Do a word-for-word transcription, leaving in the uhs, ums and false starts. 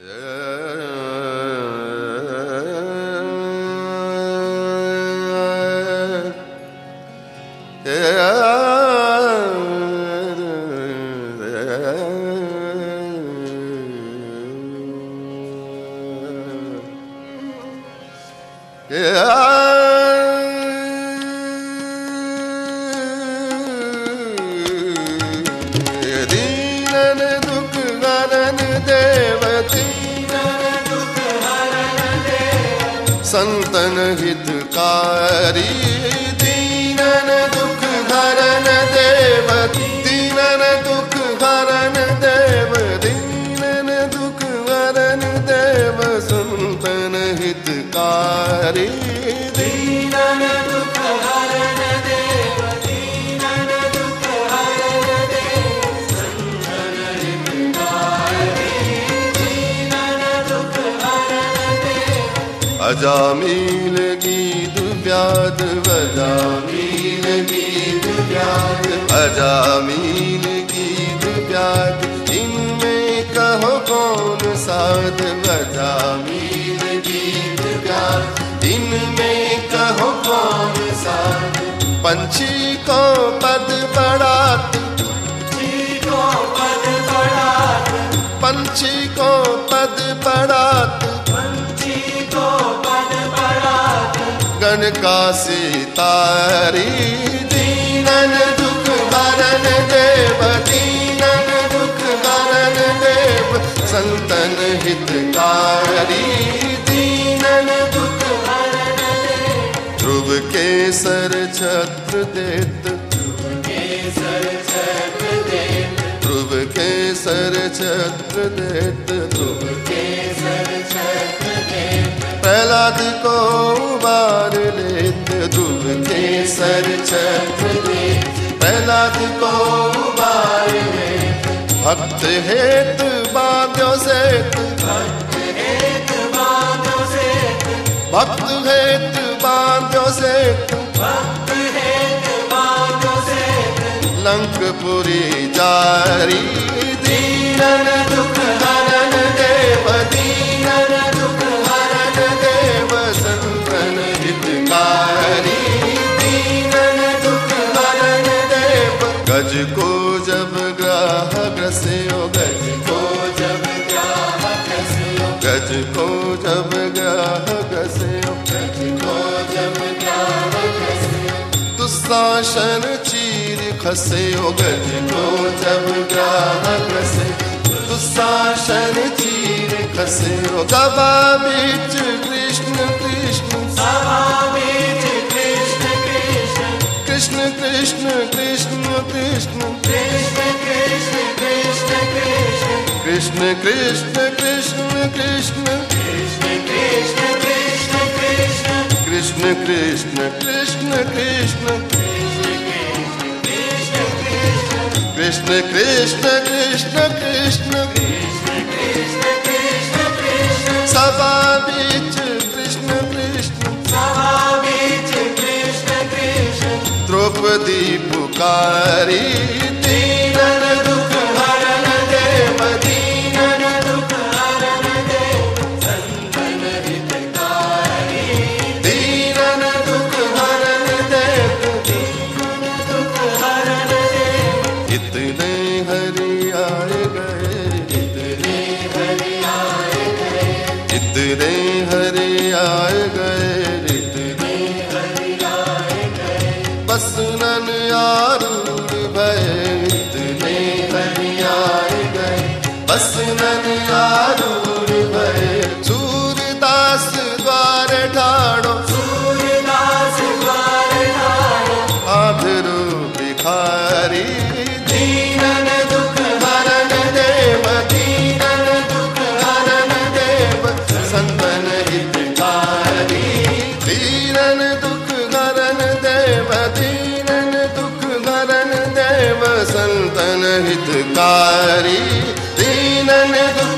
संतन हितकारी दीनन दुख हरन देव, दीनन दुख हरन देव, दीनन दुख हरन देव, संतन हितकारी दीनन दुख हरन देव, दीनन दुख हरन देव, संतन हितकारी दीनन दुख हरन देव। अजामिल गीत व्याध अजामिल गीत व्याध, अजामिल गीत व्याध, इनमें कहो कौन साध, अजामिल गीत व्याध, इनमें कहो कौन साध। पंछी को पद बढ़ात, पंछी को पद बढ़ात, पंछी को पद बढ़ात, गण का सितारी दीनन दुख हरन देव, दीनन दुख हरन देव, संतन हितकारी दीनन दुख हरन देव। ध्रुव केसर छत्र देत, ध्रुव केसर छत्र देत, ध्रुव केसर छत्र देत, ध्रुव केसर छत्र देत, प्रहलाद को उबार लेत, ध्रुव केसर छत्र देत, प्रहलाद को उबार लेत। भक्त हेत बांध्यो सेत, भक्त हेत बांध्यो सेत, भक्त हेत बांध्यो सेत, भक्त हेत बांध्यो सेत। लंकपुरी जारी दीनन दुख हरन देव, दीनन दुख हरन देव, संतन हितकारी दीनन दुख हरन देव। गज को जब ग्राह ग्रस्यो, गज को जब ग्राह ग्रस्यो, गज को जब ग्राह ग्रस्यो, गज को जब ग्राह ग्रस्यो, दुस्शासन चीर खस्यो, गज को जब ग्राह ग्रस्यो, दुस्शासन चीर खस्यो। सभा बीच कृष्ण कृष्ण, सभा बीच कृष्ण कृष्ण, कृष्ण कृष्ण कृष्ण कृष्ण, कृष्ण कृष्ण कृष्ण कृष्ण, कृष्ण कृष्ण कृष्ण कृष्ण, कृष्ण कृष्ण कृष्ण कृष्ण, कृष्ण कृष्ण कृष्ण कृष्ण, कृष्ण कृष्ण कृष्ण कृष्ण, सभा बीच कृष्ण कृष्ण, सभा बीच कृष्ण कृष्ण। द्रौपदी पुकारी दीनन दुख हरन देव, दीनन दुख हरन देव, संतन हितकारी दीनन दुख हरन देव, दीनन दुख हरन देव। इतने हरि आए गए, इतने हरि आए गए, इतने हरि आए गए, इतने हरि आए गए, बस नन आरूढ़ भय, इतने हरि आए गए, बस नन आरूढ़ भय। सूरदास द्वार ठाड़ो, सूरदास द्वार ठाड़ो, आधरो भिखारी दीनन दुख हरन देव, दीनन दुख हरन देव, संतन हितकारी दीनन दुख हरन देव, दीनन दुख हरन देव, संतन हितकारी दीनन दुख